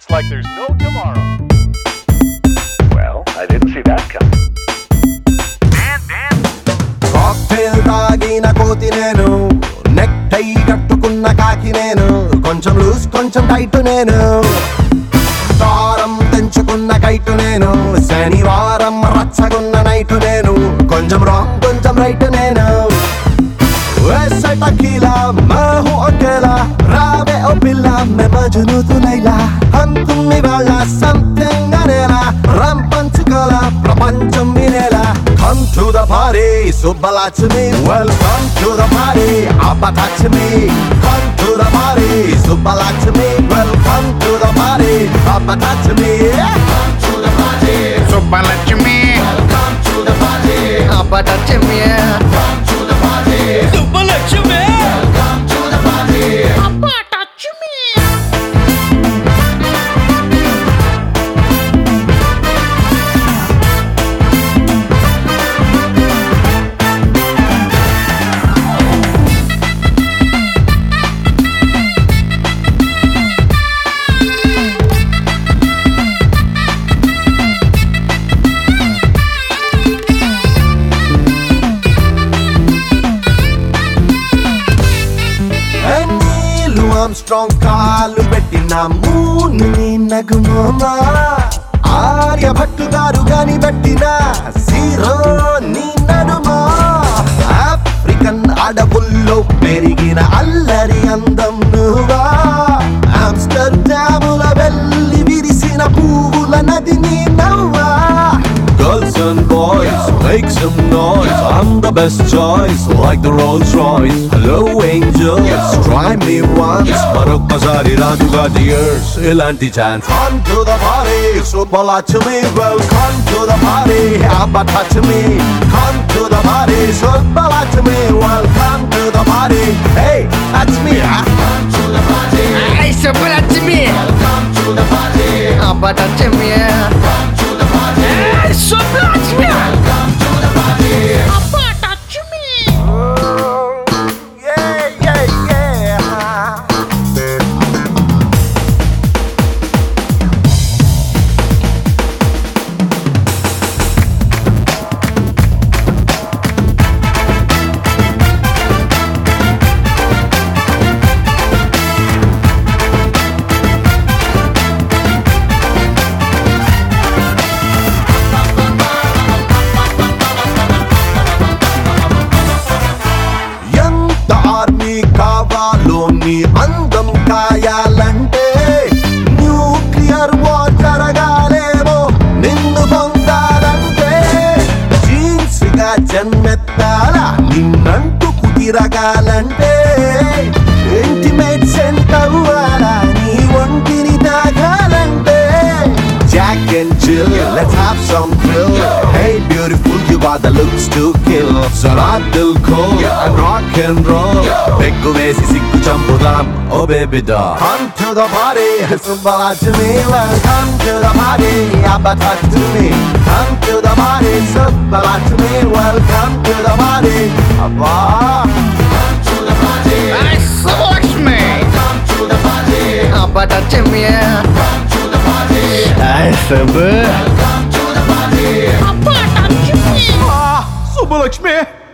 like there's no tomorrow. Well, I didn't see that coming. Cocktail తాగిన కోతి నేను, neck టై కట్టుకున్న కాకి నేను, కొంచెం లూజ్ కొంచెం టైట్ నేను, దారం తెంచుకున్న కైటు నేను, శనివారం రచ్చగున్న నైటు నేను, కొంచెం రాంగ్ కొంచెం రైట్ నేను, वैसे टकीला मैं हूँ अकेला, रावे ओ पिल्ला मैं मजनू तू लैला, हम तुम इवाला something అనేలా, రం పంచుకోలా ప్రపంచం వినేలా. Come to the party, Subbalaxmi, welcome to the party, Abbatachmi. Come to the party, Subbalaxmi, welcome to the party, Abbatachmi. Come to the party, Subbalaxmi, welcome to the party, Abbatachmi. Come to the party, Subbalaxmi, welcome to the party. Abbatachmi. Armstrong కాలు పెట్టిన మూని నగుమోమా, ఆర్యభట్టు గారు గాని పెట్టిన zero నీ నడుమా, African అడవుల్లో పెరిగిన అల్లరి అందం నువ్వా, ఆమ్స్టర్డాముల వెళ్ళి విరిసిన పువ్వుల నది నీ నవ్వా. Girls and boys, make some noise, I'm the best choice, like the Rolls Royce. Hello angels, try me once, మరొక్కసారి రాదుగా dears ఇలాంటి chance. Come to the party, Subbalaxmi, welcome to the party, Abbatachmi. Come to the party, Subbalaxmi, welcome to the party. Hey, that's me, huh? Come to the party, Hey, Subbalaxmi, welcome to the party, Abbatachmi. come to the party, Hey, Subbalaxmi, welcome to the party. Abbatachmi. Yeah, yeah, yeah. ఎంత army కావాలో నీ అందం కాయాలంటే, nuclear war జరగాలేమో నిన్ను పొందాలంటే, jeans గా జన్మెత్తాల నిన్నంటూ కుదిరగాలంటే, ఇంటిమేట్స్ ఎంత అవ్వాలా నీ ఒంటిని తాగాలంటే, Jack and Jill, let's have some thrill. Hey beautiful, you got the looks to kill. Sarat dil ko and rock and roll. Peggu vesi sikku champudam, oh baby doll. Come to the party, Subbalaxmi, welcome to the party, Abbatachmi. Come to the party, Subbalaxmi, welcome to the party, Abba. Come to the party, Hey, Subbalaxmi, come to the party, Abbatachmi. come to the party, Hey, Subbu, come to the party. Abbatachmi. Subbalaxmi.